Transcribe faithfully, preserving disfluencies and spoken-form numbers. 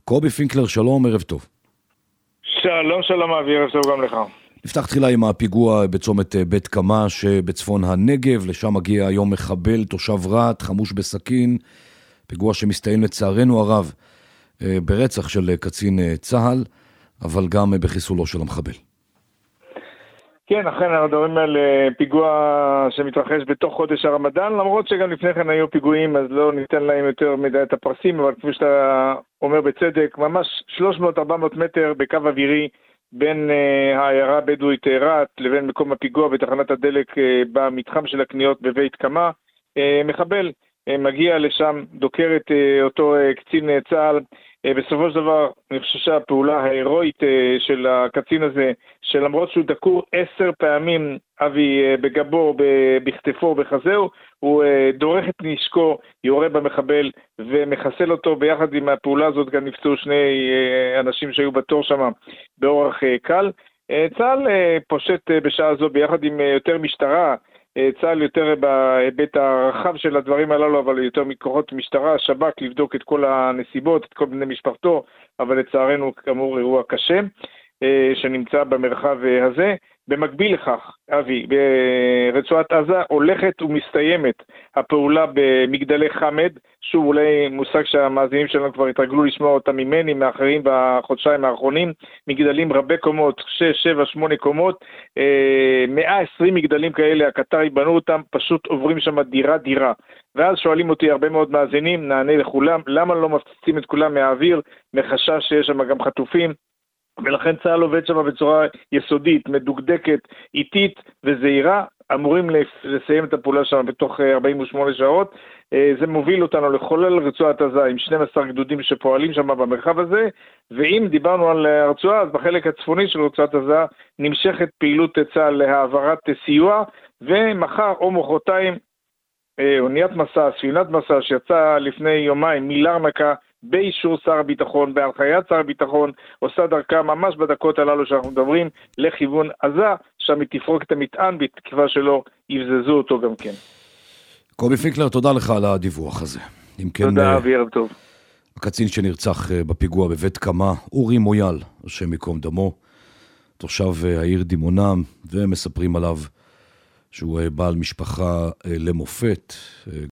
קובי פינקלר, שלום, ערב טוב. שלום, שלום, אבי, ערב טוב גם לך. נפתח תחילה עם הפיגוע בצומת בית קמה שבצפון הנגב, לשם מגיע היום מחבל, תושב רעת, חמוש בסכין, פיגוע שמסתיים לצערנו הרב ברצח של קצין צהל, אבל גם בחיסולו של המחבל. כן, אכן אנחנו מדברים על פיגוע שמתרחש בתוך חודש הרמדאן, למרות שגם לפני כן היו פיגועים, אז לא ניתן להם יותר מדי את הפרסים, אבל כפי שאתה אומר בצדק, ממש שלוש מאות עד ארבע מאות מטר בקו אווירי, בין uh, העיירה הבדואית רעת לבין מקום הפיגוע בתחנת הדלק uh, במתחם של הקניות בבית קמה. Uh, מחבל uh, מגיע לשם, דוקר את uh, אותו uh, קצין uh, צהל. Uh, בסופו של דבר, אני חושב שהפעולה ההירואית uh, של הקצין הזה, שלמרות שהוא דקור עשר פעמים, אבי, uh, בגבו, בכתפו, בחזהו, הוא uh, דורך את נשקו, יורה במחבל ומחסל אותו. ביחד עם הפעולה הזאת גם נפצעו שני uh, אנשים שהיו בתור שם באורח uh, קל. Uh, צה"ל uh, פושט uh, בשעה זו ביחד עם uh, יותר משטרה, uh, צה"ל יותר בהיבט הרחב של הדברים הללו, אבל יותר מכוחות משטרה, שב"כ, לבדוק את כל הנסיבות, את כל בני משפחתו, אבל לצערנו כאמור אירוע קשה uh, שנמצא במרחב uh, הזה. במקביל לכך, אבי, ברצועת עזה הולכת ומסתיימת הפעולה במגדלי חמד, שוב אולי מושג שהמאזינים שלנו כבר התרגלו לשמוע אותם ממני, מאחרים בחודשיים האחרונים, מגדלים רבי קומות, שש, שבע, שמונה קומות, מאה ועשרים מגדלים כאלה, הקטרי בנו אותם, פשוט עוברים שם דירה דירה. ואז שואלים אותי הרבה מאוד מאזינים, נענה לכולם, למה לא מפציצים את כולם מהאוויר, מחשש שיש שם גם חטופים, ולכן צה"ל עובד שם בצורה יסודית, מדוקדקת, איטית וזהירה, אמורים לסיים את הפעולה שם בתוך ארבעים ושמונה שעות. זה מוביל אותנו לחולל רצועת עזה עם שנים עשר גדודים שפועלים שם במרחב הזה, ואם דיברנו על הרצועה, אז בחלק הצפוני של רצועת עזה נמשכת פעילות צה"ל להעברת סיוע, ומחר או מחרתיים אוניית מסע, ספינת מסע שיצאה לפני יומיים מלרנקה, באישור שר הביטחון, בהנחיית שר הביטחון, עושה דרכה ממש בדקות הללו שאנחנו מדברים לכיוון עזה, שם היא תפרוק את המטען בתקווה שלא יבזזו אותו גם כן. קובי פינקלר, תודה לך על הדיווח הזה. תודה, אבי, ערב טוב. הקצין שנרצח בפיגוע בבית קמה, אורי מויאל, השם יקום דמו, תושב העיר דימונה, ומספרים עליו שהוא בעל משפחה למופת,